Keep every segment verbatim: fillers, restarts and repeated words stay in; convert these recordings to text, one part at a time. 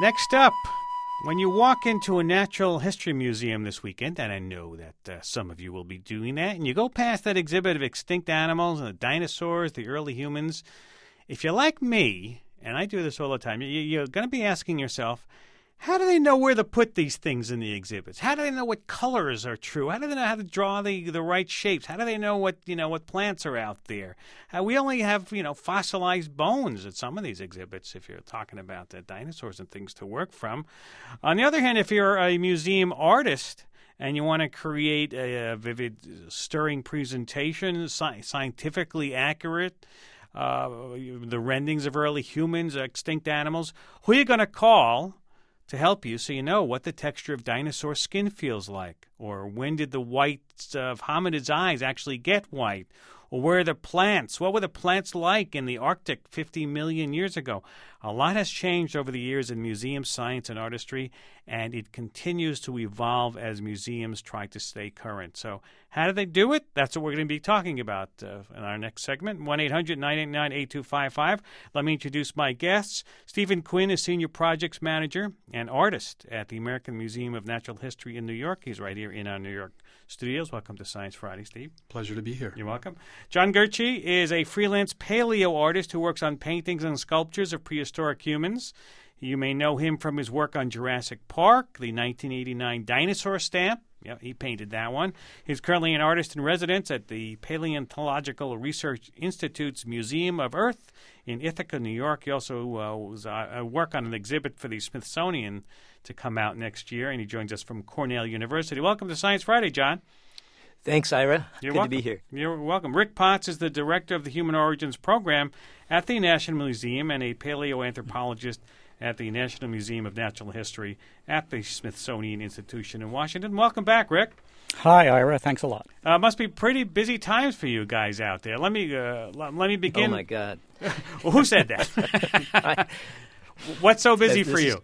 Next up, when you walk into a natural history museum this weekend, and I know that uh, some of you will be doing that, and you go past that exhibit of extinct animals and the dinosaurs, the early humans, if you're like me, and I do this all the time, you, you're going to be asking yourself, how do they know where to put these things in the exhibits? How do they know what colors are true? How do they know how to draw the, the right shapes? How do they know what you know what plants are out there? Uh, we only have you know fossilized bones at some of these exhibits. If you're talking about the dinosaurs and things to work from. On the other hand, if you're a museum artist and you want to create a, a vivid, stirring presentation, sci- scientifically accurate, uh, the rendings of early humans, extinct animals, who are you going to call to help you so you know what the texture of dinosaur skin feels like? Or when did the whites of hominids' eyes actually get white? Or where are the plants? What were the plants like in the Arctic fifty million years ago? A lot has changed over the years in museum science and artistry, and it continues to evolve as museums try to stay current. So how do they do it? That's what we're going to be talking about uh, in our next segment. one eight hundred nine eight nine eight two five five. Let me introduce my guests. Stephen Quinn is Senior Projects Manager and Artist at the American Museum of Natural History in New York. He's right here in our New York studios. Welcome to Science Friday, Steve. Pleasure to be here. You're welcome. John Gurche is a freelance paleo artist who works on paintings and sculptures of prehistoric humans. You may know him from his work on Jurassic Park, the nineteen eighty-nine dinosaur stamp. Yeah, he painted that one. He's currently an artist in residence at the Paleontological Research Institute's Museum of Earth in Ithaca, New York. He also uh, was uh, work on an exhibit for the Smithsonian to come out next year, and he joins us from Cornell University. Welcome to Science Friday, John. Thanks, Ira. You're Good welcome. to be here. You're welcome. Rick Potts is the director of the Human Origins Program at the National Museum and a paleoanthropologist at the National Museum of Natural History at the Smithsonian Institution in Washington. Welcome back, Rick. Hi, Ira. Thanks a lot. Uh, must be pretty busy times for you guys out there. Let me uh, let, let me begin. Oh my God! Well, who said that? What's so busy This for you? Is,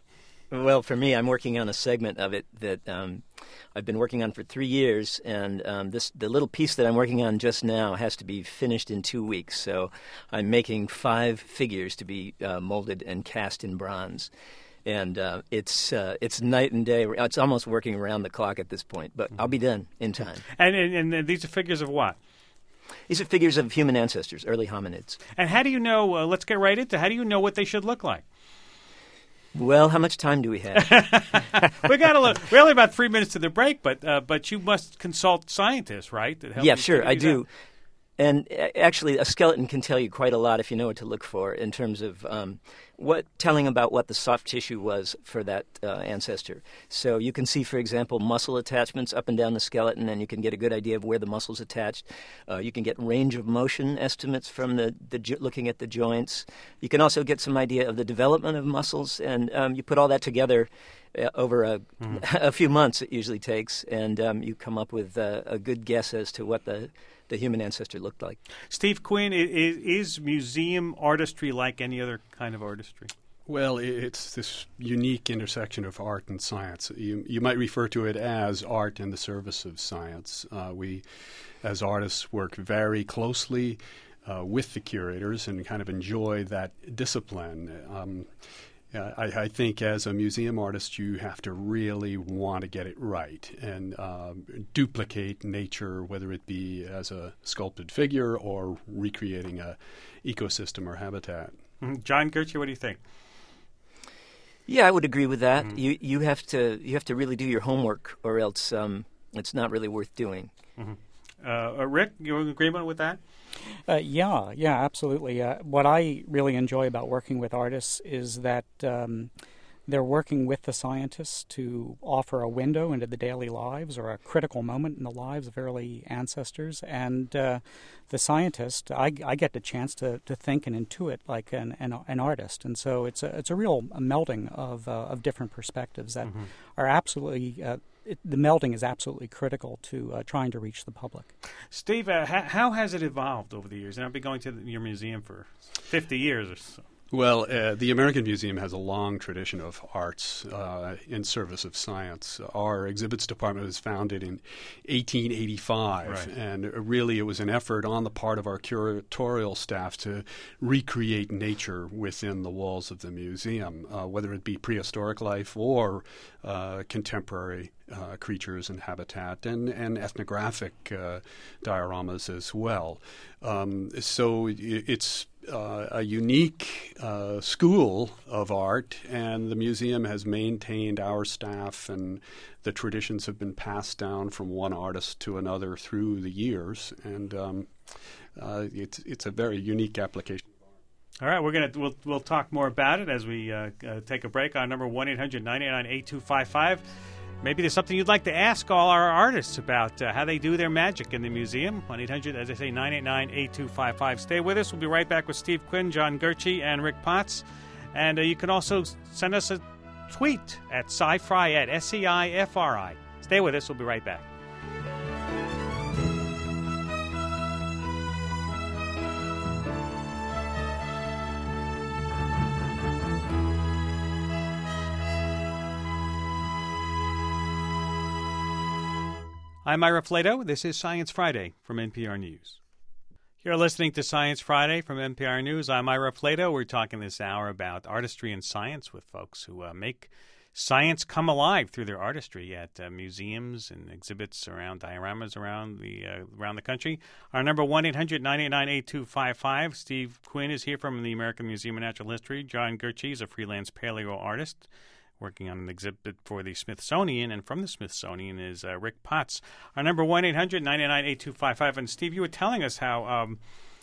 well, for me, I'm working on a segment of it that um, I've been working on for three years, and um, this the little piece that I'm working on just now has to be finished in two weeks. So I'm making five figures to be uh, molded and cast in bronze. And uh, it's uh, it's night and day. It's almost working around the clock at this point, but I'll be done in time. And, and, and these are figures of what? These are figures of human ancestors, early hominids. And how do you know, uh, let's get right into, how do you know what they should look like? Well, how much time do we have? we got a little, we're only about three minutes to the break, but uh, but you must consult scientists, right? That help Yeah, you sure, figure I these do. out. And uh, actually, a skeleton can tell you quite a lot if you know what to look for in terms of um, what telling about what the soft tissue was for that uh, ancestor. So you can see, for example, muscle attachments up and down the skeleton, and you can get a good idea of where the muscle's attached. Uh, you can get range of motion estimates from the, the jo- looking at the joints. You can also get some idea of the development of muscles, and um, you put all that together uh, over a, mm. a few months. It usually takes, and um, you come up with uh, a good guess as to what the the human ancestor looked like. Steve Quinn, is, is museum artistry like any other kind of artistry? Well, it's this unique intersection of art and science. You, you might refer to it as art in the service of science. Uh, we, as artists, work very closely uh, with the curators and kind of enjoy that discipline. Um, Uh, I, I think as a museum artist, you have to really want to get it right and um, duplicate nature, whether it be as a sculpted figure or recreating a ecosystem or habitat. Mm-hmm. John Gurche, what do you think? Yeah, I would agree with that. Mm-hmm. You you have to you have to really do your homework, or else um, it's not really worth doing. Mm-hmm. Uh, uh, Rick, you in agreement with that? Uh, yeah, yeah, absolutely. Uh, what I really enjoy about working with artists is that um, they're working with the scientists to offer a window into the daily lives or a critical moment in the lives of early ancestors. And uh, the scientist, I, I get the chance to, to think and intuit like an, an, an artist. And so it's a, it's a real melding of, uh, of different perspectives that mm-hmm. are absolutely uh, It, the melding is absolutely critical to uh, trying to reach the public. Steve, uh, ha- how has it evolved over the years? And I've been going to the, your museum for fifty years or so. Well, uh, the American Museum has a long tradition of arts uh, in service of science. Our exhibits department was founded in eighteen eighty-five, right. and really it was an effort on the part of our curatorial staff to recreate nature within the walls of the museum, uh, whether it be prehistoric life or uh, contemporary uh, creatures and habitat, and, and ethnographic uh, dioramas as well. Um, so it, it's Uh, a unique uh, school of art, and the museum has maintained our staff, and the traditions have been passed down from one artist to another through the years, and um, uh, it's it's a very unique application. All right, we're gonna we'll we'll talk more about it as we uh, uh, take a break on number one eight hundred nine eight nine eight two five five. Maybe there's something you'd like to ask all our artists about uh, how they do their magic in the museum. one eight hundred, as I say, nine eight nine eight two five five. Stay with us. We'll be right back with Steve Quinn, John Gurche, and Rick Potts. And uh, you can also send us a tweet at sci-fri at S E I F R I. Stay with us. We'll be right back. I'm Ira Flato. This is Science Friday from N P R News. You're listening to Science Friday from N P R News. I'm Ira Flato. We're talking this hour about artistry and science with folks who uh, make science come alive through their artistry at uh, museums and exhibits around dioramas around the uh, around the country. Our number one eight hundred nine eight nine eight two five five. Steve Quinn is here from the American Museum of Natural History. John Gurche is a freelance paleo artist working on an exhibit for the Smithsonian, and from the Smithsonian is uh, Rick Potts. Our number one eight hundred nine eight nine eight two five five. And Steve, you were telling us how um,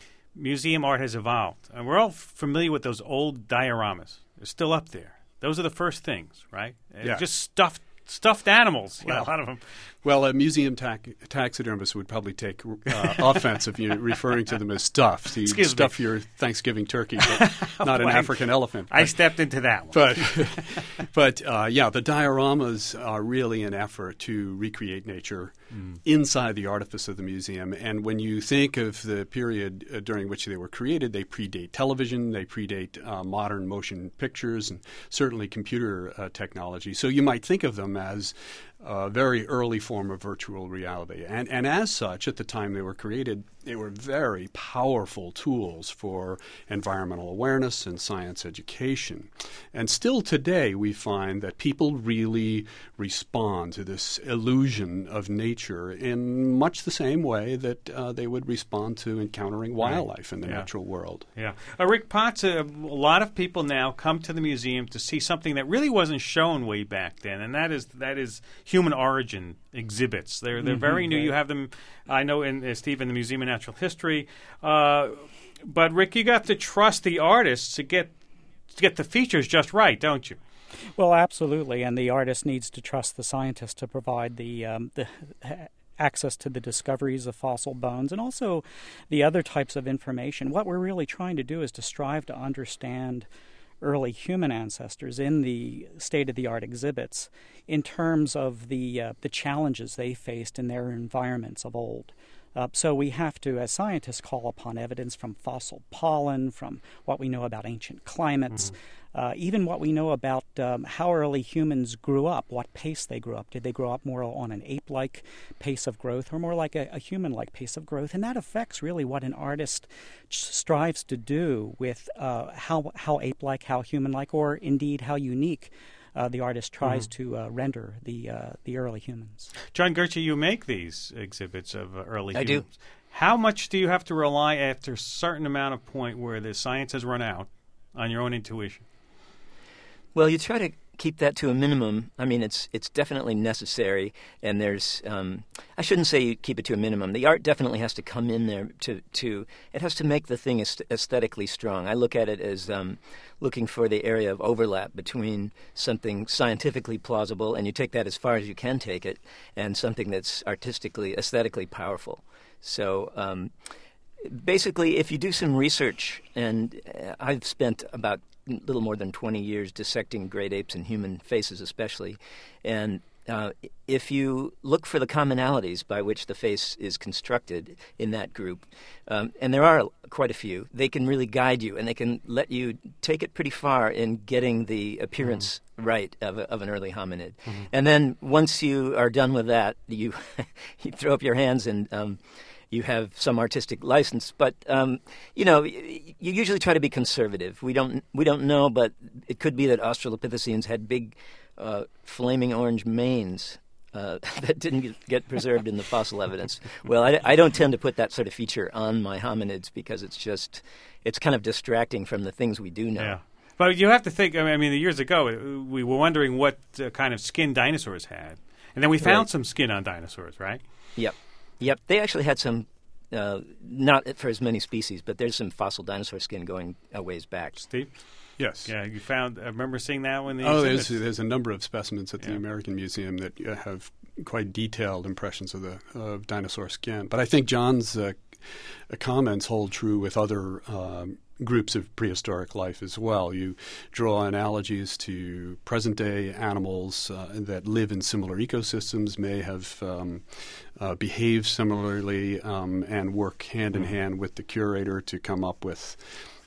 museum art has evolved. And we're all familiar with those old dioramas. They're still up there. Those are the first things, right? Yeah. Just stuffed stuffed animals, well, a lot of them. Well, a museum tax- taxidermist would probably take uh, offense if you're referring to them as stuffed. You Excuse stuff me. your Thanksgiving turkey, but not an Well, African elephant. I But- stepped into that one. But, but uh, yeah, the dioramas are really an effort to recreate nature mm. inside the artifice of the museum. And when you think of the period uh, during which they were created, they predate television, they predate uh, modern motion pictures, and certainly computer uh, technology. So you might think of them as a very early form of virtual reality. And, and as such, at the time they were created, they were very powerful tools for environmental awareness and science education. And still today, we find that people really respond to this illusion of nature in much the same way that uh, they would respond to encountering wildlife in the Yeah. natural world. Yeah. Uh, Rick Potts, uh, a lot of people now come to the museum to see something that really wasn't shown way back then, and that is that is human origin exhibits. They're they're Mm-hmm, very new. right. You have them, I know, in uh, Steve, in the Museum of Natural History. Uh, but Rick, you got to trust the artists to get to get the features just right, don't you? Well, absolutely, and the artist needs to trust the scientist to provide the um, the access to the discoveries of fossil bones and also the other types of information. What we're really trying to do is to strive to understand early human ancestors in the state-of-the-art exhibits in terms of the uh, the challenges they faced in their environments of old. Uh, so we have to, as scientists, call upon evidence from fossil pollen, from what we know about ancient climates, mm-hmm. uh, even what we know about um, how early humans grew up, what pace they grew up. Did they grow up more on an ape-like pace of growth or more like a, a human-like pace of growth? And that affects really what an artist strives to do with uh, how, how ape-like, how human-like, or indeed how unique Uh, the artist tries mm-hmm. to uh, render the uh, the early humans. John Gurche, you make these exhibits of uh, early I humans. do. How much do you have to rely after a certain amount of point where the science has run out on your own intuition? Well, you try to keep that to a minimum. I mean, it's it's definitely necessary, and there's um, I shouldn't say you keep it to a minimum. The art definitely has to come in there to to it has to make the thing aesthetically strong. I look at it as um, looking for the area of overlap between something scientifically plausible, and you take that as far as you can take it, and something that's artistically, aesthetically powerful. So. Um, Basically, if you do some research, and I've spent about a little more than twenty years dissecting great apes and human faces especially, and uh, if you look for the commonalities by which the face is constructed in that group, um, and there are quite a few, they can really guide you, and they can let you take it pretty far in getting the appearance mm-hmm. right of, a, of an early hominid. Mm-hmm. And then once you are done with that, you you throw up your hands and um, you have some artistic license. But um, you know, you usually try to be conservative. We don't we don't know, but it could be that Australopithecines had big uh, flaming orange manes uh, that didn't get, get preserved in the fossil evidence. Well, I, I don't tend to put that sort of feature on my hominids because it's just it's kind of distracting from the things we do know. Yeah. But you have to think, I mean, years ago, we were wondering what uh, kind of skin dinosaurs had. And then we found right. some skin on dinosaurs, right? Yep. Yep. They actually had some, uh, not for as many species, but there's some fossil dinosaur skin going a ways back. Steve? Yes. Yeah, you found, I remember seeing that when the Oh, there's, there's a number of specimens at the yeah. American Museum that uh, have quite detailed impressions of the of dinosaur skin. But I think John's uh, comments hold true with other um, groups of prehistoric life as well. You draw analogies to present-day animals uh, that live in similar ecosystems, may have um, uh, behaved similarly, um, and work hand-in-hand with the curator to come up with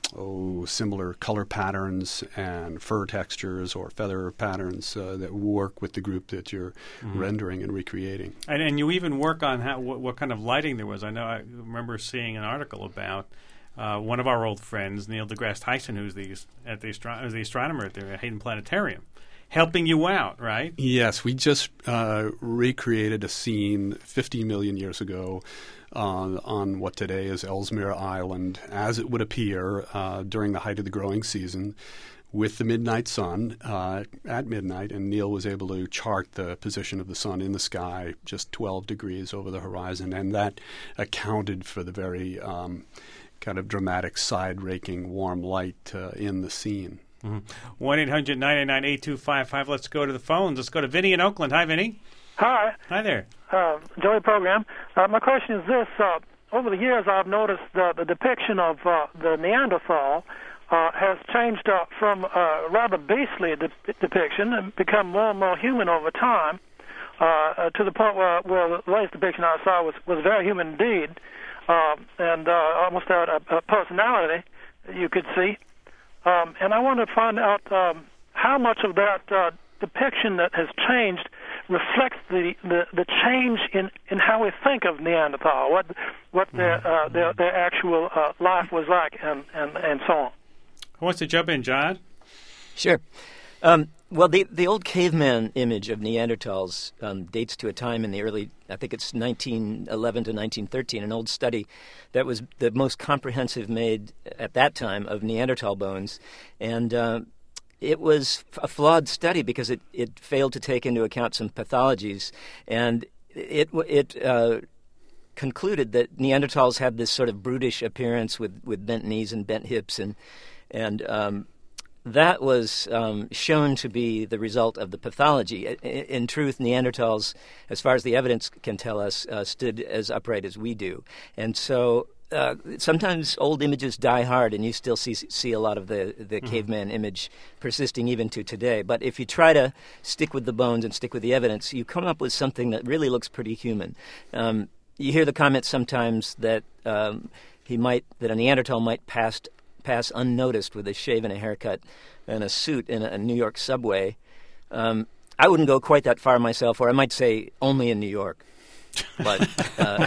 oh, similar color patterns and fur textures or feather patterns uh, that work with the group that you're mm-hmm. rendering and recreating. And, and you even work on how, what, what kind of lighting there was. I know I remember seeing an article about Uh, one of our old friends, Neil deGrasse Tyson, who's the at the, astro- who's the astronomer at the Hayden Planetarium, helping you out, right? Yes, we just uh, recreated a scene fifty million years ago on, on what today is Ellesmere Island, as it would appear uh, during the height of the growing season, with the midnight sun uh, at midnight, and Neil was able to chart the position of the sun in the sky just twelve degrees over the horizon, and that accounted for the very um, kind of dramatic, side-raking, warm light uh, in the scene. one eight hundred nine nine eight two five five. Let's go to the phones. Let's go to Vinny in Oakland. Hi, Vinny. Hi. Hi there. Uh, Joey program. Uh, my question is this. Uh, over the years, I've noticed the, the depiction of uh, the Neanderthal uh, has changed uh, from a rather beastly de- depiction and become more and more human over time uh, uh, to the point where, where the latest depiction I saw was, was very human indeed. Uh, and uh, almost had a, a personality you could see. Um, and I want to find out um, how much of that uh, depiction that has changed reflects the, the, the change in, in how we think of Neanderthal, what what their uh, their, their actual uh, life was like, and, and, and so on. Who wants to jump in, John? Sure. Um, well, the the old caveman image of Neanderthals um, dates to a time in the early, I think it's nineteen eleven to nineteen thirteen, an old study that was the most comprehensive made at that time of Neanderthal bones. And uh, it was a flawed study because it, it failed to take into account some pathologies. And it it uh, concluded that Neanderthals had this sort of brutish appearance with, with bent knees and bent hips, and and um, that was um, shown to be the result of the pathology. In, in truth, Neanderthals, as far as the evidence can tell us, uh, stood as upright as we do. And so uh, sometimes old images die hard, and you still see see a lot of the, the mm-hmm. caveman image persisting even to today. But if you try to stick with the bones and stick with the evidence, you come up with something that really looks pretty human. Um, you hear the comment sometimes that um, he might that a Neanderthal might pass pass unnoticed with a shave and a haircut and a suit in a, a New York subway. Um, I wouldn't go quite that far myself, or I might say only in New York. But uh,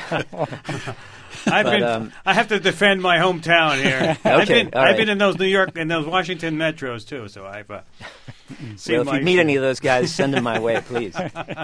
I've but, been. Um, I have to defend my hometown here. Okay, I've been. all I've right. been in those New York and those Washington metros too. So I've uh, seen. well, if my you meet share. any of those guys, send them my way, please.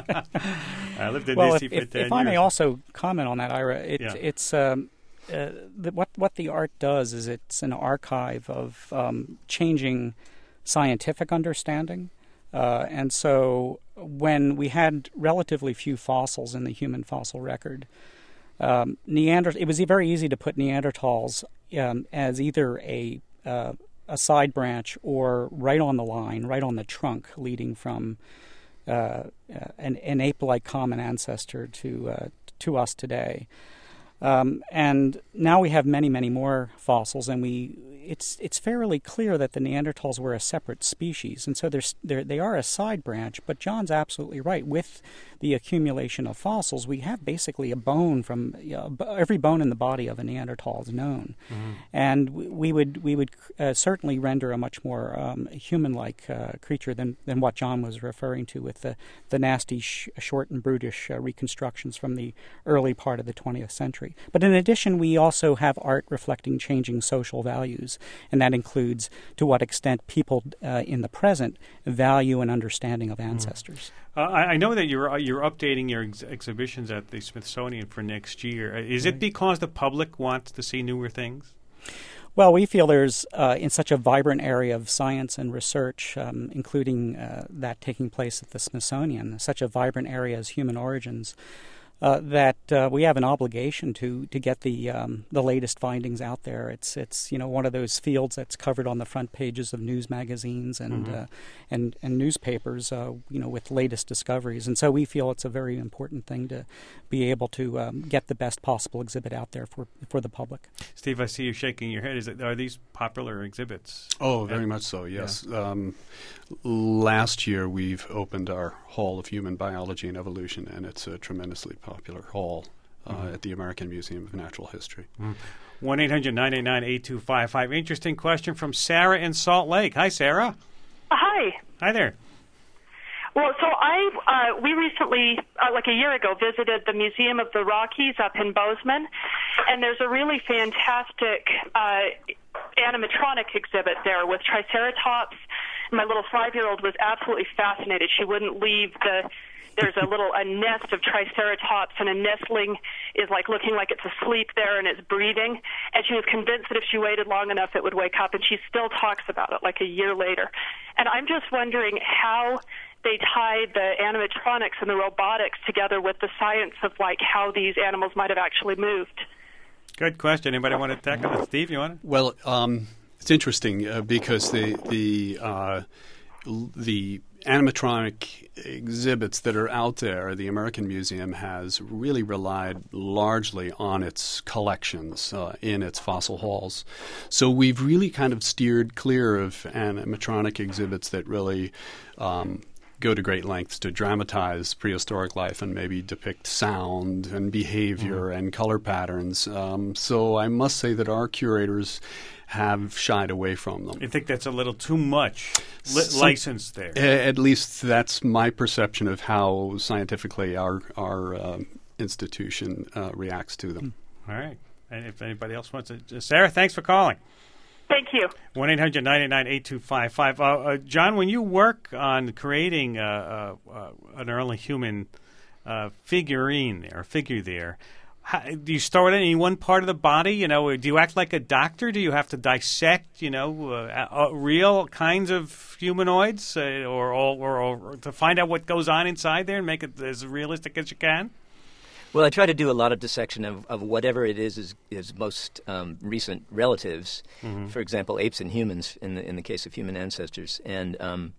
I lived in well, D C if, for if, ten if I may years. also comment on that, Ira, it, Yeah. it's um, uh, the, what what the art does is it's an archive of um, changing scientific understanding, uh, and so when we had relatively few fossils in the human fossil record, um, Neander it was very easy to put Neanderthals um, as either a uh, a side branch or right on the line, right on the trunk, leading from uh, uh, an, an ape-like common ancestor to uh, to us today. Um, and now we have many, many more fossils, and we it's it's fairly clear that the Neanderthals were a separate species, and so they're, they're, they are a side branch. But John's absolutely right. With the accumulation of fossils, we have basically a bone from you know, every bone in the body of a Neanderthal is known, mm-hmm. and we, we would we would uh, certainly render a much more um, human-like uh, creature than, than what John was referring to with the the nasty, sh- short and brutish uh, reconstructions from the early part of the twentieth century. But in addition, we also have art reflecting changing social values, and that includes to what extent people uh, in the present value an understanding of ancestors. Uh, I, I know that you're you're updating your ex- exhibitions at the Smithsonian for next year. Is right. it because the public wants to see newer things? Well, we feel there's, uh, in such a vibrant area of science and research, um, including uh, that taking place at the Smithsonian, such a vibrant area as human origins, Uh, that uh, we have an obligation to to get the um, the latest findings out there. It's it's you know one of those fields that's covered on the front pages of news magazines and mm-hmm. uh, and and newspapers, uh, you know, with latest discoveries. And so we feel it's a very important thing to be able to um, get the best possible exhibit out there for for the public. Steve, I see you shaking your head. Is it, are these popular exhibits? Oh, very much so. Yes. Yeah. Um, last year we've opened our Hall of Human Biology and Evolution, and it's a tremendously popular hall uh, mm-hmm. at the American Museum of Natural History. one eight hundred nine eight nine eight two five five. Interesting question from Sarah in Salt Lake. Hi, Sarah. Hi. Hi there. Well, so I uh, we recently, uh, like a year ago, visited the Museum of the Rockies up in Bozeman, and there's a really fantastic uh, animatronic exhibit there with Triceratops. My little five-year-old was absolutely fascinated. She wouldn't leave the... There's a little a nest of Triceratops, and a nestling is like looking like it's asleep there, and it's breathing. And she was convinced that if she waited long enough, it would wake up. And she still talks about it like a year later. And I'm just wondering how they tied the animatronics and the robotics together with the science of like how these animals might have actually moved. Good question. Anybody want to tackle it? Steve, you want to? Well, um, it's interesting uh, because the the uh, the animatronic exhibits that are out there, the American Museum has really relied largely on its collections uh, in its fossil halls. So we've really kind of steered clear of animatronic exhibits that really um, go to great lengths to dramatize prehistoric life and maybe depict sound and behavior mm-hmm. and color patterns. Um, so I must say that our curators have shied away from them. You think that's a little too much li- Some, license there? At least that's my perception of how scientifically our our uh, institution uh, reacts to them. All right. And if anybody else wants to... Sarah, thanks for calling. Thank you. one eight hundred nine eight nine eight two five five. Uh, uh, John, when you work on creating uh, uh, uh, an early human uh, figurine there, figure there, how, do you start in any one part of the body? You know, do you act like a doctor? Do you have to dissect, you know, uh, uh, real kinds of humanoids, uh, or, or, or to find out what goes on inside there and make it as realistic as you can? Well, I try to do a lot of dissection of, of whatever it is is, is most um, recent relatives. Mm-hmm. For example, apes and humans in the in the case of human ancestors. And um,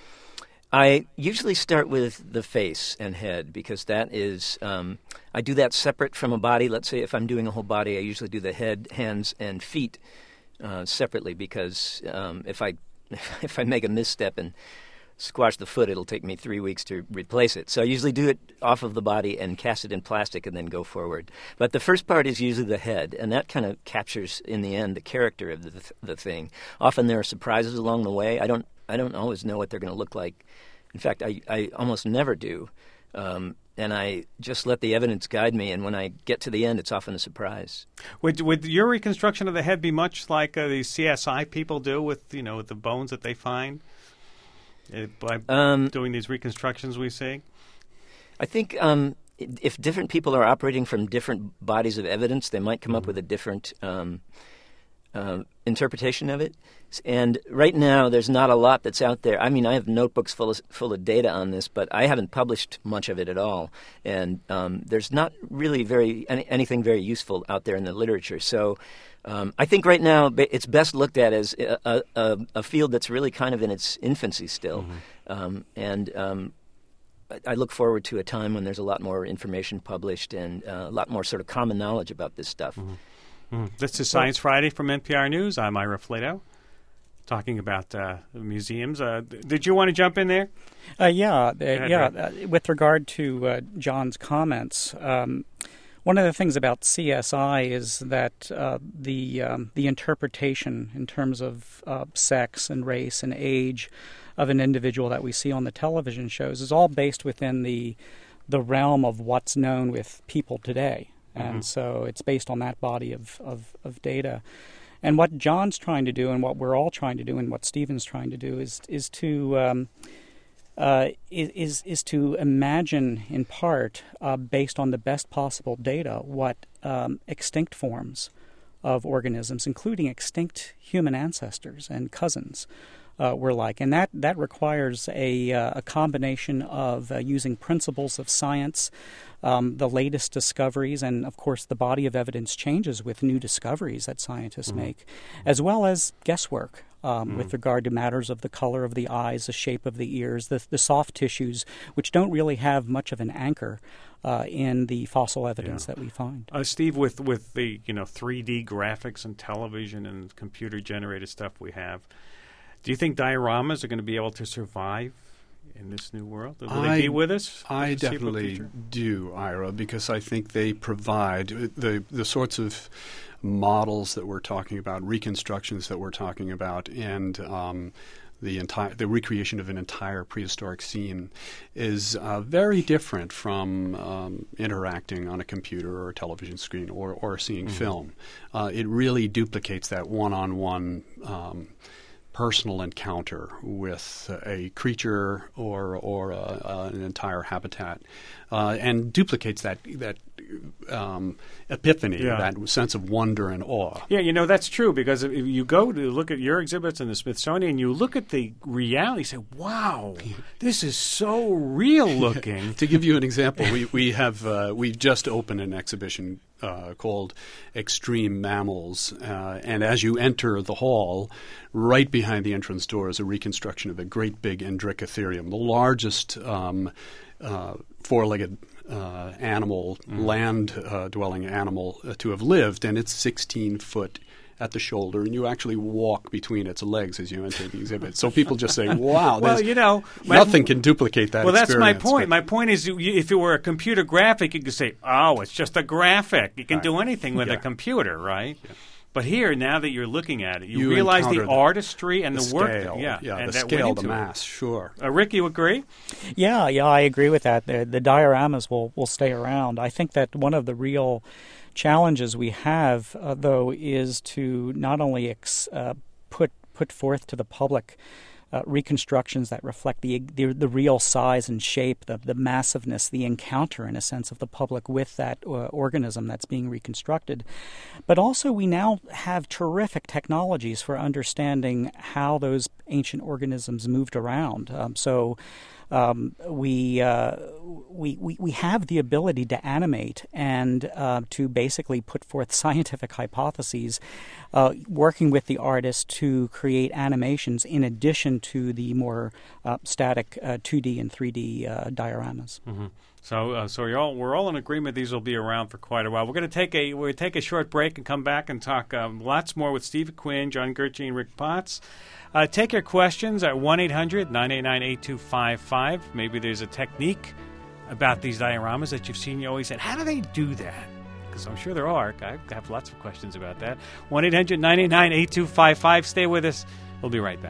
I usually start with the face and head because that is um, I do that separate from a body. Let's say if I'm doing a whole body, I usually do the head, hands, and feet uh, separately because um, if I if I make a misstep and squash the foot, it'll take me three weeks to replace it. So I usually do it off of the body and cast it in plastic and then go forward. But the first part is usually the head, and that kind of captures, in the end, the character of the, the thing. Often there are surprises along the way. I don't I don't always know what they're going to look like. In fact, I, I almost never do. Um, and I just let the evidence guide me, and when I get to the end, it's often a surprise. Would would your reconstruction of the head be much like uh, the C S I people do with, you know, with the bones that they find? Uh, by um, doing these reconstructions we see? I think um, if different people are operating from different bodies of evidence, they might come mm-hmm. up with a different um, uh, interpretation of it. And right now, there's not a lot that's out there. I mean, I have notebooks full of, full of data on this, but I haven't published much of it at all. And um, there's not really very any, anything very useful out there in the literature. So Um, I think right now it's best looked at as a, a, a field that's really kind of in its infancy still. Mm-hmm. Um, and um, I look forward to a time when there's a lot more information published and uh, a lot more sort of common knowledge about this stuff. Mm-hmm. Mm. This is Science Friday from N P R News. I'm Ira Flato, talking about uh, museums. Uh, did you want to jump in there? Uh, yeah, uh, ahead, yeah. Uh, with regard to uh, John's comments, um, one of the things about C S I is that uh, the um, the interpretation in terms of uh, sex and race and age of an individual that we see on the television shows is all based within the the realm of what's known with people today. And mm-hmm. so it's based on that body of, of, of data. And what John's trying to do and what we're all trying to do and what Stephen's trying to do is is to um, uh, is, is to imagine in part, uh, based on the best possible data, what um, extinct forms of organisms, including extinct human ancestors and cousins, Uh, were like. And that, that requires a, uh, a combination of uh, using principles of science, um, the latest discoveries, and of course the body of evidence changes with new discoveries that scientists mm-hmm. make, as well as guesswork um, mm-hmm. with regard to matters of the color of the eyes, the shape of the ears, the, the soft tissues, which don't really have much of an anchor uh, in the fossil evidence yeah. that we find. Uh, Steve, with, with the you know three D graphics and television and computer-generated stuff we have, do you think dioramas are going to be able to survive in this new world? Will I, they be with us? I definitely do, Ira, because I think they provide the the sorts of models that we're talking about, reconstructions that we're talking about, and um, the entire the recreation of an entire prehistoric scene is uh, very different from um, interacting on a computer or a television screen or or seeing mm-hmm. film. Uh, it really duplicates that one-on-one Um, personal encounter with a creature or or uh, uh, an entire habitat, uh, and duplicates that that um, epiphany, yeah. that sense of wonder and awe. Yeah, you know, that's true, because if you go to look at your exhibits in the Smithsonian, you look at the reality, you say, wow, this is so real looking. To give you an example, we, we have, uh, we've just opened an exhibition uh, called Extreme Mammals, uh, and as you enter the hall, right behind the entrance door is a reconstruction of a great big Endrichotherium, the largest um, uh, four-legged Uh, animal, mm. land-dwelling uh, animal uh, to have lived, and it's sixteen foot at the shoulder, and you actually walk between its legs as you enter the exhibit. So people just say, wow, well, you know, nothing my, can duplicate that well, experience. Well, that's my point. My point is, you, if it were a computer graphic, you could say, oh, it's just a graphic. You can right. do anything with yeah. a computer, right? Yeah. But here, now that you're looking at it, you, you realize the, the artistry and the, the work. Scale, yeah, yeah and the that scale, the it. mass, sure. Uh, Rick, you agree? Yeah, yeah, I agree with that. The, the dioramas will, will stay around. I think that one of the real challenges we have, uh, though, is to not only ex, uh, put put forth to the public Uh, reconstructions that reflect the, the the real size and shape, the the massiveness, the encounter, in a sense, of the public with that uh, organism that's being reconstructed. But also we now have terrific technologies for understanding how those ancient organisms moved around. Um, so um, we, uh, we we we have the ability to animate and uh, to basically put forth scientific hypotheses, uh, working with the artist to create animations in addition to the more uh, static uh, two D and three D uh, dioramas. Mm-hmm. So, uh, so you're all, we're all in agreement these will be around for quite a while. We're going to take a we're going to take a short break and come back and talk um, lots more with Steve Quinn, John Gurche, and Rick Potts. Uh, take your questions at one eight hundred nine eight nine eight two five five. Maybe there's a technique about these dioramas that you've seen. You always said, how do they do that? Because I'm sure there are. I have lots of questions about that. one eight hundred nine eight nine eight two five five. Stay with us. We'll be right back.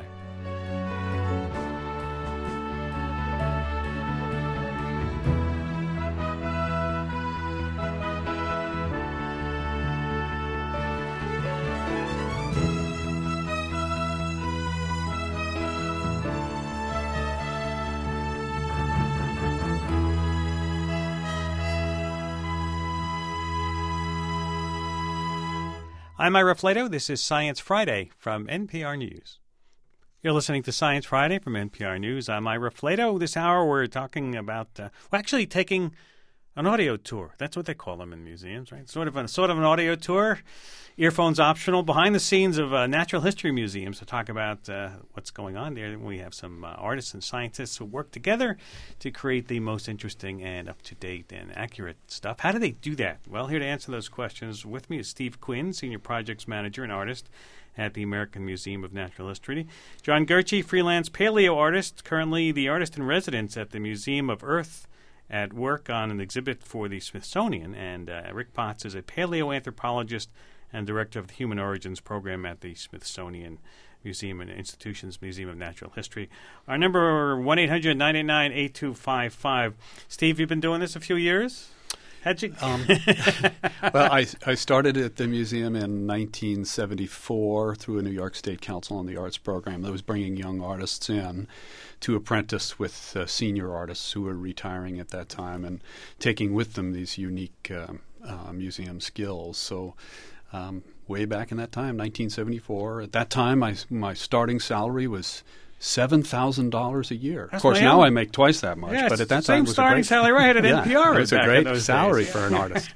I'm Ira Flato. This is Science Friday from N P R News. You're listening to Science Friday from N P R News. I'm Ira Flato. This hour we're talking about, uh, we're actually taking An audio tour. That's what they call them in museums, right? Sort of, a, sort of an audio tour. Earphones optional. Behind the scenes of uh, natural history museums to talk about uh, what's going on there. We have some uh, artists and scientists who work together to create the most interesting and up-to-date and accurate stuff. How do they do that? Well, here to answer those questions with me is Steve Quinn, Senior Projects Manager and Artist at the American Museum of Natural History. John Gurche, freelance paleo artist, currently the artist in residence at the Museum of Earth, at work on an exhibit for the Smithsonian. And uh, Rick Potts is a paleoanthropologist and director of the Human Origins Program at the Smithsonian Museum and Institutions Museum of Natural History. Our number, one eight hundred nine eight nine eight two five five. Steve, you've been doing this a few years? How'd you? Um, well, I, I started at the museum in nineteen seventy-four through a New York State Council on the Arts program that was bringing young artists in to apprentice with uh, senior artists who were retiring at that time and taking with them these unique um, uh, museum skills. So um, way back in that time, nineteen seventy-four, at that time my my starting salary was Seven thousand dollars a year. That's of course, now I make twice that much. Yeah, but at that same time, it was starting a great salary right at yeah, N P R. It was a back great in those salary days. for an artist.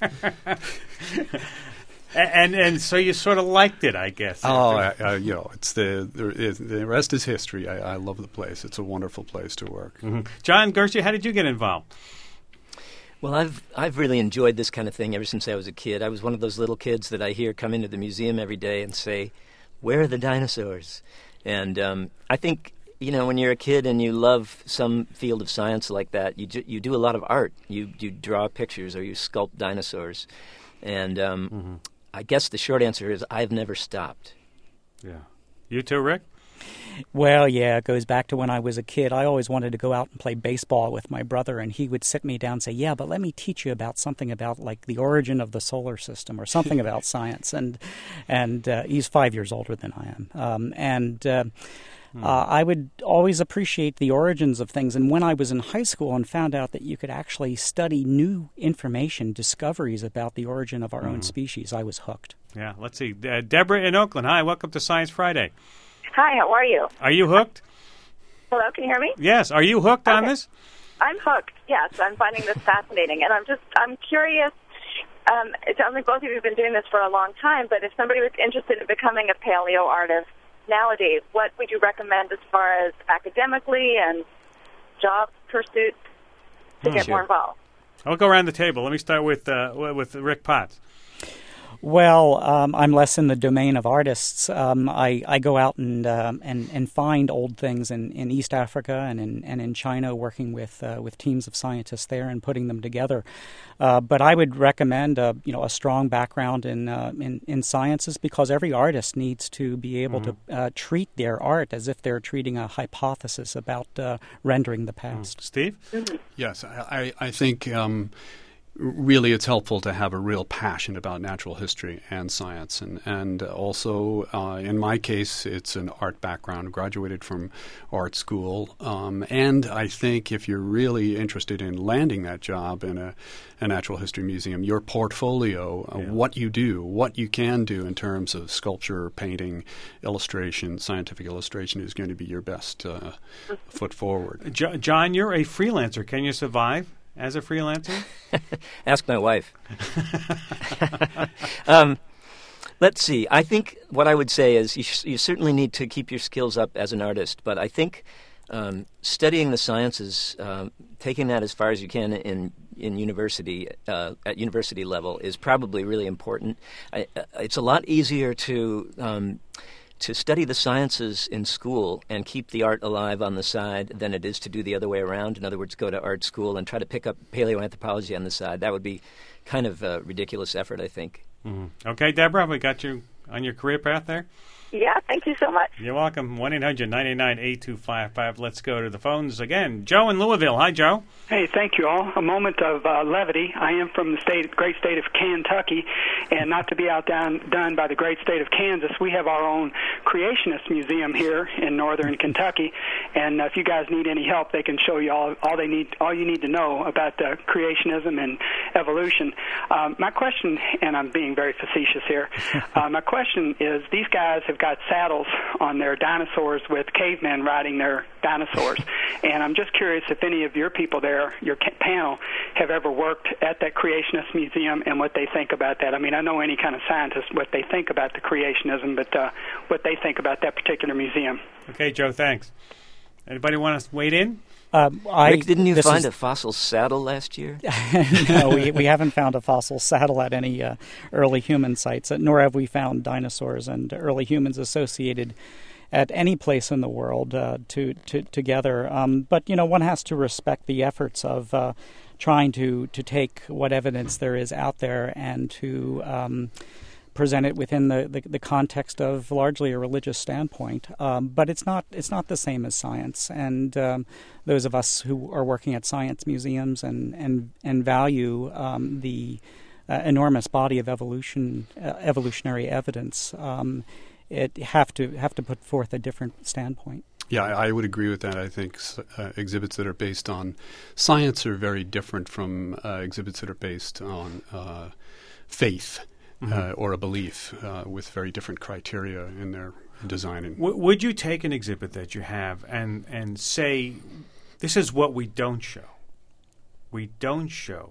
and and so you sort of liked it, I guess. Oh, I, I, you know, it's the the, the rest is history. I, I love the place. It's a wonderful place to work. Mm-hmm. John Gurche, how did you get involved? Well, I've I've really enjoyed this kind of thing ever since I was a kid. I was one of those little kids that I hear come into the museum every day and say, "Where are the dinosaurs?" And um, I think, you know, when you're a kid and you love some field of science like that, you do, you do a lot of art. You you draw pictures or you sculpt dinosaurs. And um, mm-hmm. I guess the short answer is I've never stopped. Yeah. You too, Rick? Well, yeah, it goes back to when I was a kid. I always wanted to go out and play baseball with my brother, and he would sit me down and say, yeah, but let me teach you about something about, like, the origin of the solar system or something about science. And and uh, he's five years older than I am. Um, and uh, hmm. uh, I would always appreciate the origins of things. And when I was in high school and found out that you could actually study new information, discoveries about the origin of our hmm. own species, I was hooked. Yeah, let's see. Uh, Deborah in Oakland. Hi, welcome to Science Friday. Hi, how are you? Are you hooked? Hello, can you hear me? Yes. Are you hooked okay. on this? I'm hooked, yes. I'm finding this fascinating. And I'm just, I'm curious, um, it sounds like both of you have been doing this for a long time, but if somebody was interested in becoming a paleo artist nowadays, what would you recommend as far as academically and job pursuits to hmm, get sure. more involved? I'll go around the table. Let me start with uh, with Rick Potts. Well, um, I'm less in the domain of artists. Um, I, I go out and, um, and and find old things in, in East Africa and in and in China, working with uh, with teams of scientists there and putting them together. Uh, but I would recommend a you know a strong background in uh, in, in sciences, because every artist needs to be able mm-hmm. to uh, treat their art as if they're treating a hypothesis about uh, rendering the past. Mm. Steve? Mm-hmm. Yes, I, I think. Um, Really, it's helpful to have a real passion about natural history and science. And, and also, uh, in my case, it's an art background, graduated from art school. Um, and I think if you're really interested in landing that job in a, a natural history museum, your portfolio, uh, yeah. what you do, what you can do in terms of sculpture, painting, illustration, scientific illustration is going to be your best uh, foot forward. Jo- John, you're a freelancer. Can you survive as a freelancer? Ask my wife. um, let's see. I think what I would say is you, sh- you certainly need to keep your skills up as an artist, but I think um, studying the sciences, uh, taking that as far as you can in in university uh, at university level is probably really important. I, uh, it's a lot easier to um, to study the sciences in school and keep the art alive on the side than it is to do the other way around. In other words, go to art school and try to pick up paleoanthropology on the side. That would be kind of a ridiculous effort, I think. Mm-hmm. Okay, Deborah, we got you on your career path there? Yeah, thank you so much. You're welcome. one eight hundred nine eight nine eight two five five. Let's go to the phones again. Joe in Louisville. Hi, Joe. Hey, thank you all. A moment of uh, levity. I am from the state, great state of Kentucky, and not to be outdone done by the great state of Kansas, we have our own creationist museum here in northern Kentucky, and uh, if you guys need any help, they can show you all all they need, all you need to know about uh, creationism and evolution. Um, my question, and I'm being very facetious here, uh, my question is: these guys have got saddles on their dinosaurs with cavemen riding their dinosaurs. And I'm just curious if any of your people there, your ca- panel, have ever worked at that Creationist Museum and what they think about that. I mean, I know any kind of scientist, what they think about the creationism, but uh, what they think about that particular museum. Okay, Joe, thanks. Anybody want to wade in? Um, I, Rick, didn't you find is, a fossil saddle last year? No, we, we haven't found a fossil saddle at any uh, early human sites, uh, nor have we found dinosaurs and early humans associated at any place in the world uh, to, to together. Um, but, you know, one has to respect the efforts of uh, trying to, to take what evidence there is out there and to um, present it within the, the, the context of largely a religious standpoint. Um, but it's not it's not the same as science. And um, those of us who are working at science museums and, and, and value um, the uh, enormous body of evolution uh, evolutionary evidence um, it have to have to put forth a different standpoint. Yeah, I, I would agree with that. I think uh, exhibits that are based on science are very different from uh, exhibits that are based on uh, faith. Mm-hmm. Uh, or a belief uh, with very different criteria in their designing. W- would you take an exhibit that you have and, and say, this is what we don't show? We don't show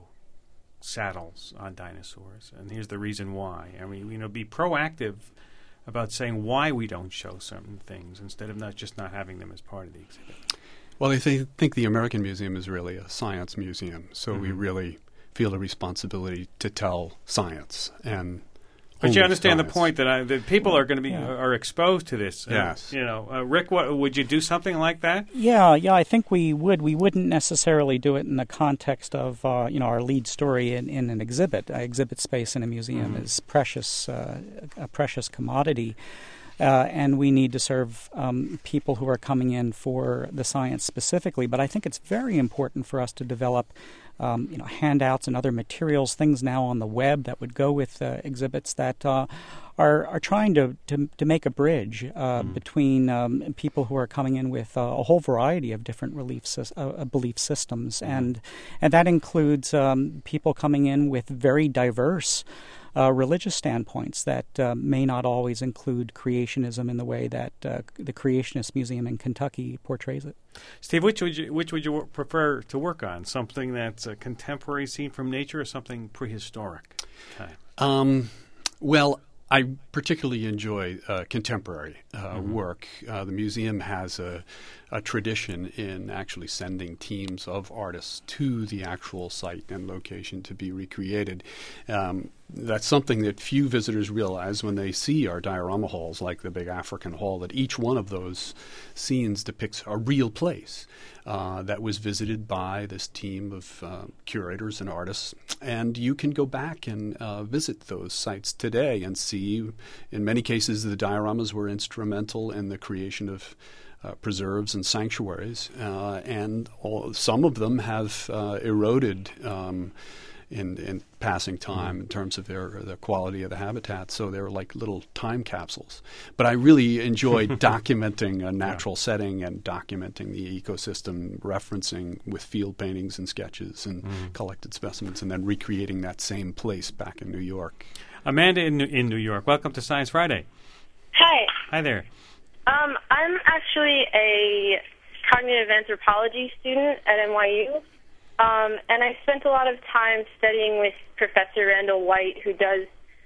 saddles on dinosaurs, and here's the reason why. I mean, you know, be proactive about saying why we don't show certain things instead of not just not having them as part of the exhibit. Well, I th- think the American Museum is really a science museum, so mm-hmm. we really feel a responsibility to tell science. And but you understand science. the point that, I, that people are going to be yeah. are exposed to this. Yes. Uh, you know, uh, Rick, what, would you do something like that? Yeah, yeah, I think we would. We wouldn't necessarily do it in the context of uh, you know our lead story in, in an exhibit. Uh, exhibit space in a museum mm-hmm. is precious, uh, a precious commodity. Uh, and we need to serve um, people who are coming in for the science specifically. But I think it's very important for us to develop um, you know, handouts and other materials, things now on the web that would go with uh, exhibits that uh, are are trying to, to, to make a bridge uh, mm. between um, people who are coming in with uh, a whole variety of different belief, uh, belief systems. Mm. And, and that includes um, people coming in with very diverse Uh, religious standpoints that uh, may not always include creationism in the way that uh, the Creationist Museum in Kentucky portrays it. Steve, which would you which would you prefer to work on? Something that's a contemporary scene from nature, or something prehistoric time? Um, well, I particularly enjoy uh, contemporary uh, mm-hmm. work. Uh, the museum has a, a tradition in actually sending teams of artists to the actual site and location to be recreated. Um, that's something that few visitors realize when they see our diorama halls, like the big African Hall, that each one of those scenes depicts a real place uh, that was visited by this team of uh, curators and artists. And you can go back and uh, visit those sites today and see, in many cases, the dioramas were instrumental in the creation of Uh, preserves and sanctuaries, uh, and all, some of them have uh, eroded um, in, in passing time mm. in terms of their the quality of the habitat. So they're like little time capsules. But I really enjoy documenting a natural yeah. setting and documenting the ecosystem, referencing with field paintings and sketches and mm. collected specimens, and then recreating that same place back in New York. Amanda in in New York, welcome to Science Friday. Hi. Hi there. Um, I'm actually a cognitive anthropology student at N Y U, um, and I spent a lot of time studying with Professor Randall White, who does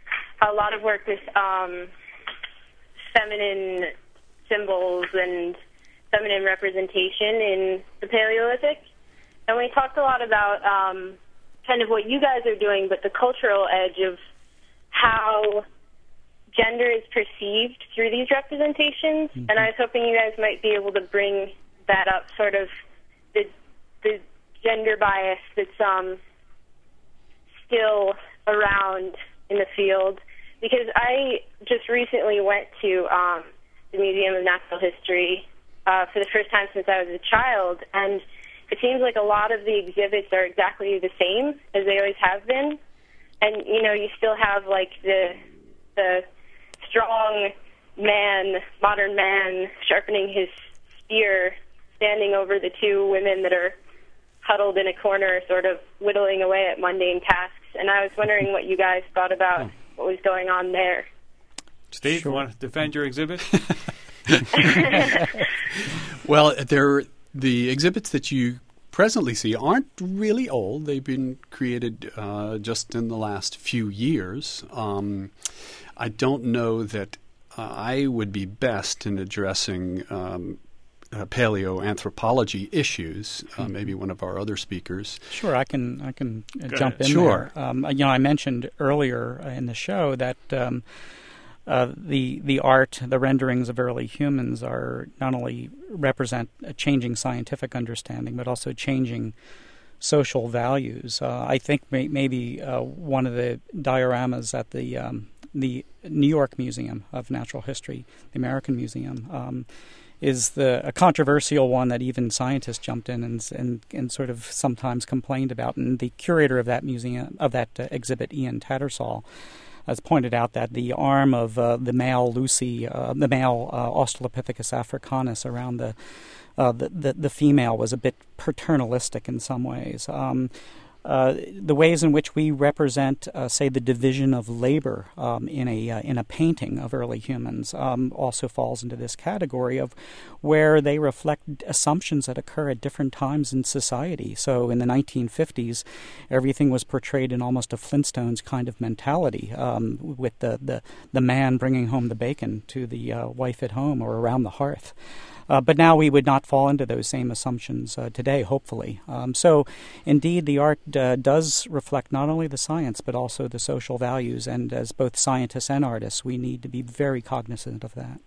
a lot of work with um, feminine symbols and feminine representation in the Paleolithic. And we talked a lot about um, kind of what you guys are doing, but the cultural edge of how gender is perceived through these representations, mm-hmm. and I was hoping you guys might be able to bring that up, sort of the the gender bias that's um, still around in the field. Because I just recently went to um, the Museum of Natural History uh, for the first time since I was a child, and it seems like a lot of the exhibits are exactly the same as they always have been. And, you know, you still have, like, the the strong man, modern man, sharpening his spear, standing over the two women that are huddled in a corner, sort of whittling away at mundane tasks. And I was wondering what you guys thought about what was going on there. Steve, Sure. you want to defend your exhibit? Well, there the exhibits that you presently see aren't really old. They've been created uh, just in the last few years. Um, I don't know that uh, I would be best in addressing um, uh, paleoanthropology issues. Uh, maybe one of our other speakers. Sure, I can I can uh, Go jump ahead. in Sure. there. Um, you know, I mentioned earlier in the show that um, uh, the the art, the renderings of early humans are not only represent a changing scientific understanding, but also changing social values. Uh, I think may, maybe uh, one of the dioramas at the um, the New York Museum of Natural History, the American Museum, um, is the a controversial one that even scientists jumped in and, and and sort of sometimes complained about. And the curator of that museum of that uh, exhibit, Ian Tattersall, has pointed out that the arm of uh, the male Lucy, uh, the male uh, Australopithecus africanus around the, uh, the the the female was a bit paternalistic in some ways. Um, Uh, the ways in which we represent, uh, say, the division of labor um, in a uh, in a painting of early humans um, also falls into this category of where they reflect assumptions that occur at different times in society. So in the nineteen fifties, everything was portrayed in almost a Flintstones kind of mentality, um, with the, the, the man bringing home the bacon to the uh, wife at home or around the hearth. Uh, but now we would not fall into those same assumptions uh, today, hopefully. Um, so, indeed, the art uh, does reflect not only the science, but also the social values. And as both scientists and artists, we need to be very cognizant of that.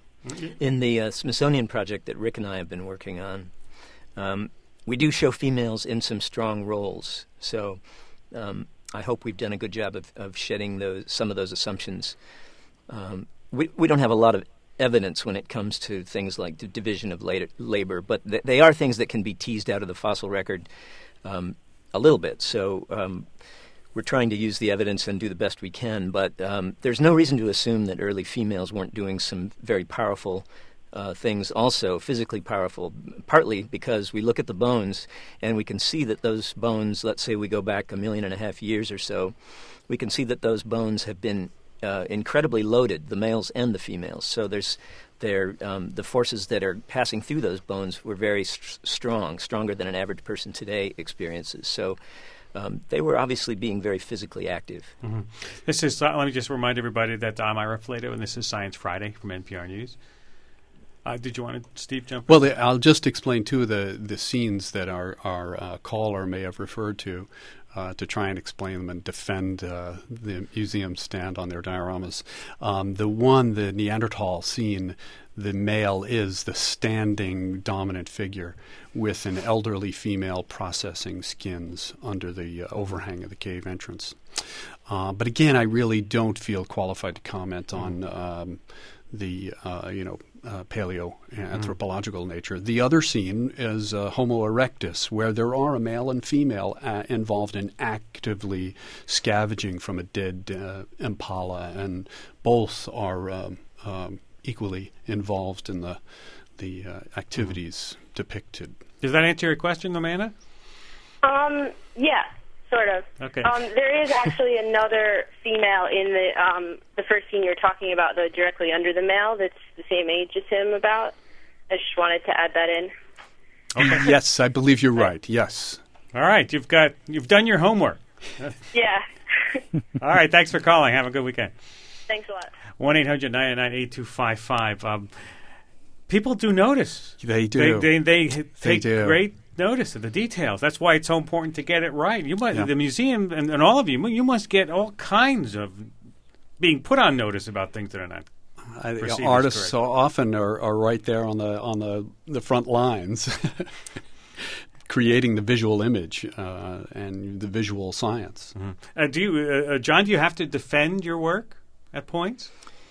In the uh, Smithsonian project that Rick and I have been working on, um, we do show females in some strong roles. So um, I hope we've done a good job of, of shedding those, some of those assumptions. Um, we, we don't have a lot of evidence when it comes to things like the division of later, labor, but th- they are things that can be teased out of the fossil record um, a little bit. So um, we're trying to use the evidence and do the best we can, but um, there's no reason to assume that early females weren't doing some very powerful uh, things also, physically powerful, partly because we look at the bones and we can see that those bones, let's say we go back a million and a half years or so, we can see that those bones have been Uh, incredibly loaded, the males and the females. So there's, they're, um, the forces that are passing through those bones were very st- strong, stronger than an average person today experiences. So um, they were obviously being very physically active. Mm-hmm. This is. Uh, let me just remind everybody that I'm Ira Flato, and this is Science Friday from N P R News. Uh, did you want to, Steve, jump in? Well, the, I'll just explain two of the, the scenes that our, our uh, caller may have referred to. Uh, to try and explain them and defend uh, the museum stand on their dioramas. Um, the one, the Neanderthal scene, the male is the standing dominant figure with an elderly female processing skins under the uh, overhang of the cave entrance. Uh, but again, I really don't feel qualified to comment on um, the, uh, you know, Uh, paleo-anthropological mm. nature. The other scene is uh, Homo erectus, where there are a male and female uh, involved in actively scavenging from a dead uh, impala, and both are um, um, equally involved in the the uh, activities mm. depicted. Does that answer your question, Amanda? Um, yeah, sort of. Okay. Um, there is actually another female in the um, the first scene you're talking about, though, directly under the male, that's the same age as him about. I just wanted to add that in. Okay. Yes, I believe you're right. Yes. All right, you've got you've done your homework. Yeah. All right, thanks for calling. Have a good weekend. Thanks a lot. one eight hundred nine nine eight two five five. Um, people do notice. They do. They they, they, They take do. great notice of the details. That's why it's so important to get it right. You must, Yeah. the museum and, and all of you, you must get all kinds of being put on notice about things that are not. I, perceived as artists so correct. often are, are right there on the on the, the front lines, creating the visual image uh, and the visual science. Mm-hmm. Uh, do you, uh, uh, John? Do you have to defend your work at points?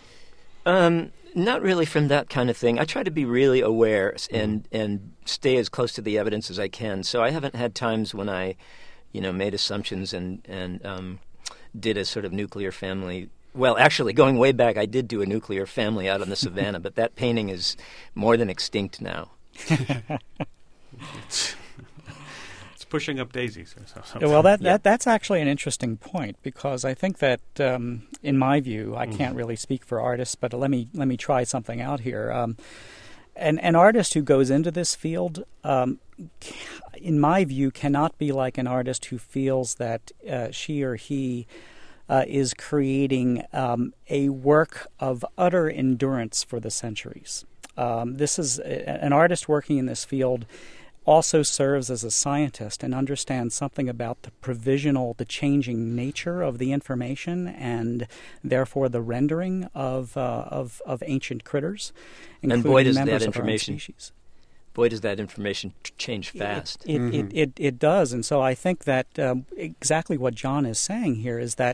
Um, not really from that kind of thing. I try to be really aware and Mm-hmm. and stay as close to the evidence as I can. So I haven't had times when I, you know, made assumptions and and um, did a sort of nuclear family. Well, actually, going way back, I did do a nuclear family out on the savannah, but that painting is more than extinct now. It's pushing up daisies. Or something. Well, that, Yeah. that that's actually an interesting point, because I think that, um, in my view, I can't really speak for artists, but let me let me try something out here. Um, an an artist who goes into this field, um, in my view, cannot be like an artist who feels that uh, she or he uh, is creating um, a work of utter endurance for the centuries. Um, this is a, an artist working in this field also serves as a scientist and understands something about the provisional, the changing nature of the information, and therefore the rendering of uh, of, of ancient critters, And including boy, does members that of our own information species. boy, does that information t- change fast. It, it, it, it, it does, and so I think that um, exactly what John is saying here is that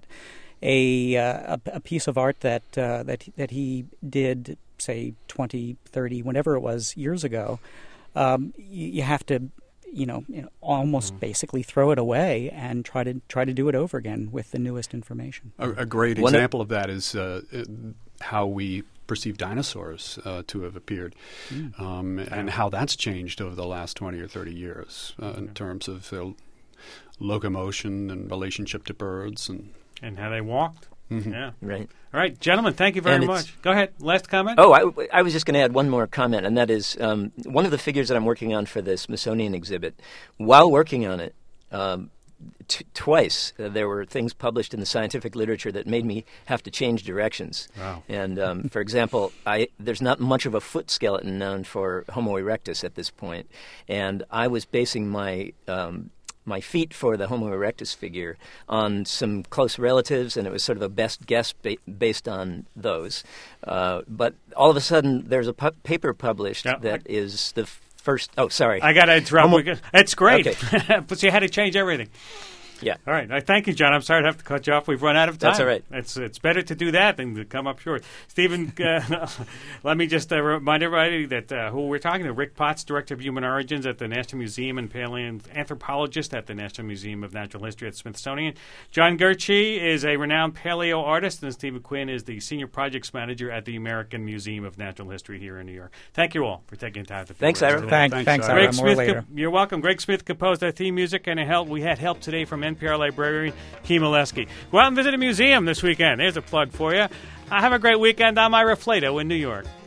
a uh, a, a piece of art that uh, that that he did, say twenty, thirty, whenever it was, years ago, um, you, you have to, you know, you know almost mm. basically throw it away and try to try to do it over again with the newest information. A, a great One example of that is uh, how we perceive dinosaurs uh, to have appeared, mm. um, and how that's changed over the last twenty or thirty years uh, in terms of uh, locomotion and relationship to birds and and how they walked. Mm-hmm. Yeah. Right. All right, gentlemen, thank you very And much. Go ahead. Last comment? Oh, I, I was just going to add one more comment, and that is um, one of the figures that I'm working on for the Smithsonian exhibit. While working on it, um, t- twice uh, there were things published in the scientific literature that made me have to change directions. Wow. And um, for example, I, there's not much of a foot skeleton known for Homo erectus at this point, and I was basing my um, my feet for the Homo erectus figure on some close relatives, and it was sort of a best guess ba- based on those. Uh, but all of a sudden, there's a pu- paper published Yeah, that I- is the f- first. Oh, sorry. I got to interrupt. Homo- We got- It's great. Okay. But you had to change everything. Yeah. All right. I thank you, John. I'm sorry to have to cut you off. We've run out of time. That's all right. It's it's better to do that than to come up short. Stephen, uh, let me just uh, remind everybody that uh, who we're talking to, Rick Potts, Director of Human Origins at the National Museum and paleoanthropologist at the National Museum of Natural History at Smithsonian. John Gurche is a renowned paleo artist, and Stephen Quinn is the Senior Projects Manager at the American Museum of Natural History here in New York. Thank you all for taking time to Thanks, with us Ira. today. Thank, Thanks, thanks, Ira. Ira. Greg More Smith, later. co- you're welcome. Greg Smith composed our theme music, and it helped, we had help today from N P R librarian Key Molesky. Go out and visit a museum this weekend. There's a plug for you. Uh, have a great weekend. I'm Ira Flato in New York.